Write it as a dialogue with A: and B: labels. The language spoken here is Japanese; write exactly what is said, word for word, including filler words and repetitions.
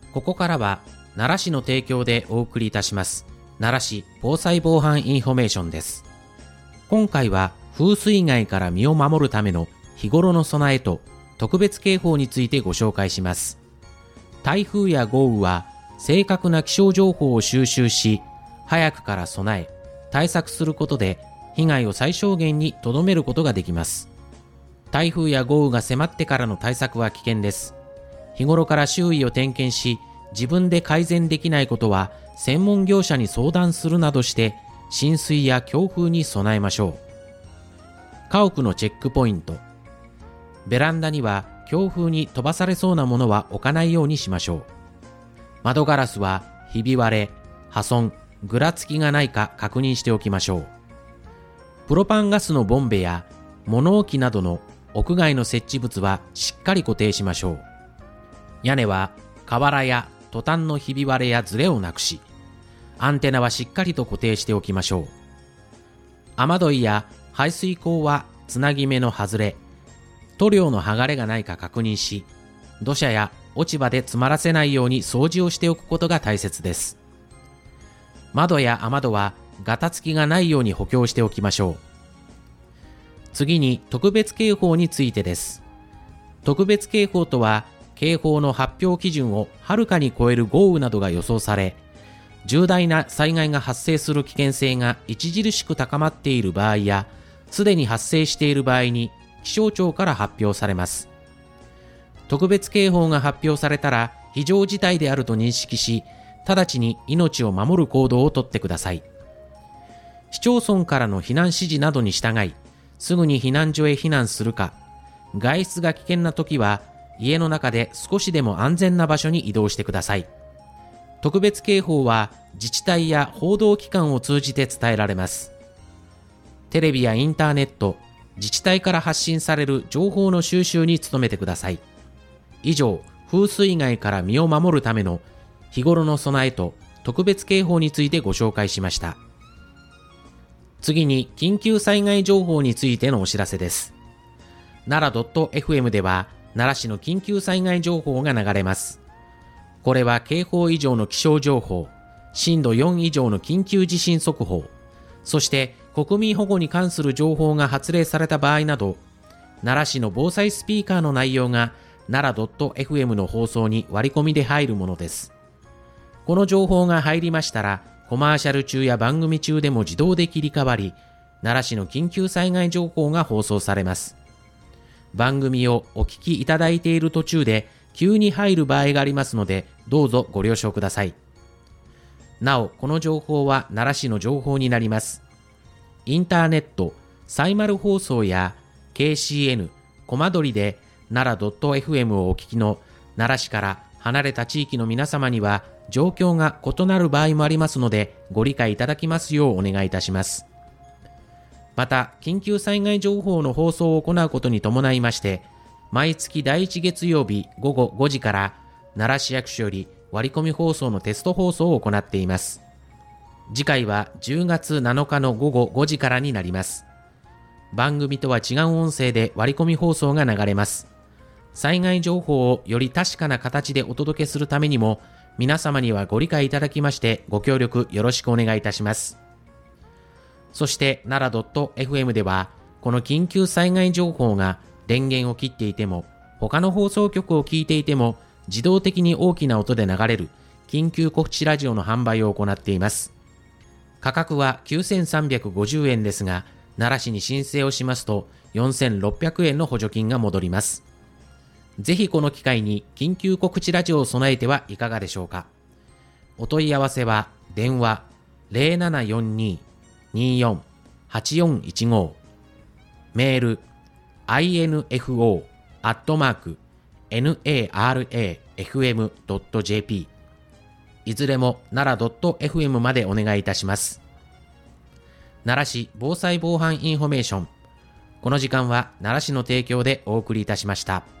A: ここからは奈良市の提供でお送りいたします奈良市防災防犯インフォメーションです。今回は風水害から身を守るための日頃の備えと特別警報についてご紹介します。台風や豪雨は正確な気象情報を収集し、早くから備え対策することで被害を最小限に留めることができます。台風や豪雨が迫ってからの対策は危険です。日頃から周囲を点検し、自分で改善できないことは専門業者に相談するなどして浸水や強風に備えましょう。家屋のチェックポイント。ベランダには強風に飛ばされそうなものは置かないようにしましょう。窓ガラスはひび割れ、破損、ぐらつきがないか確認しておきましょう。プロパンガスのボンベや物置などの屋外の設置物はしっかり固定しましょう。屋根は瓦やトタンのひび割れやずれをなくし、アンテナはしっかりと固定しておきましょう。雨どいや排水口はつなぎ目の外れ、塗料の剥がれがないか確認し、土砂や落ち葉で詰まらせないように掃除をしておくことが大切です。窓や雨戸はガタつきがないように補強しておきましょう。次に特別警報についてです。特別警報とは、警報の発表基準をはるかに超える豪雨などが予想され、重大な災害が発生する危険性が著しく高まっている場合や、すでに発生している場合に気象庁から発表されます。特別警報が発表されたら非常事態であると認識し、直ちに命を守る行動をとってください。市町村からの避難指示などに従い、すぐに避難所へ避難するか、外出が危険な時は家の中で少しでも安全な場所に移動してください。特別警報は自治体や報道機関を通じて伝えられます。テレビやインターネット、自治体から発信される情報の収集に努めてください。以上、風水害から身を守るための日頃の備えと特別警報についてご紹介しました。次に緊急災害情報についてのお知らせです。奈良 .fm では奈良市の緊急災害情報が流れます。これは警報以上の気象情報、震度よん以上の緊急地震速報、そして国民保護に関する情報が発令された場合など、奈良市の防災スピーカーの内容が奈良 .fm の放送に割り込みで入るものです。この情報が入りましたら、コマーシャル中や番組中でも自動で切り替わり、奈良市の緊急災害情報が放送されます。番組をお聞きいただいている途中で急に入る場合がありますので、どうぞご了承ください。なお、この情報は奈良市の情報になります。インターネット、サイマル放送や ケーシーエヌ、コマドリで奈良 .fm をお聞きの奈良市から離れた地域の皆様には状況が異なる場合もありますので、ご理解いただきますようお願いいたします。また、緊急災害情報の放送を行うことに伴いまして、毎月だいいち月曜日午後ごじから奈良市役所より割り込み放送のテスト放送を行っています。次回はじゅうがつなのかの午後ごじからになります。番組とは違う音声で割り込み放送が流れます。災害情報をより確かな形でお届けするためにも、皆様にはご理解いただきましてご協力よろしくお願いいたします。そして奈良 .fm では、この緊急災害情報が電源を切っていても、他の放送局を聞いていても自動的に大きな音で流れる緊急告知ラジオの販売を行っています。価格はきゅうせんさんびゃくごじゅうえんですが、奈良市に申請をしますとよんせんろっぴゃくえんの補助金が戻ります。ぜひこの機会に緊急告知ラジオを備えてはいかがでしょうか。お問い合わせは電話 ゼロななよんに にーよん はちよんいちご、メール アイエヌエフオー アットマーク ナラエフエム ドット ジェーピー、 いずれも奈良 .fm までお願いいたします。奈良市防災防犯インフォメーション、この時間は奈良市の提供でお送りいたしました。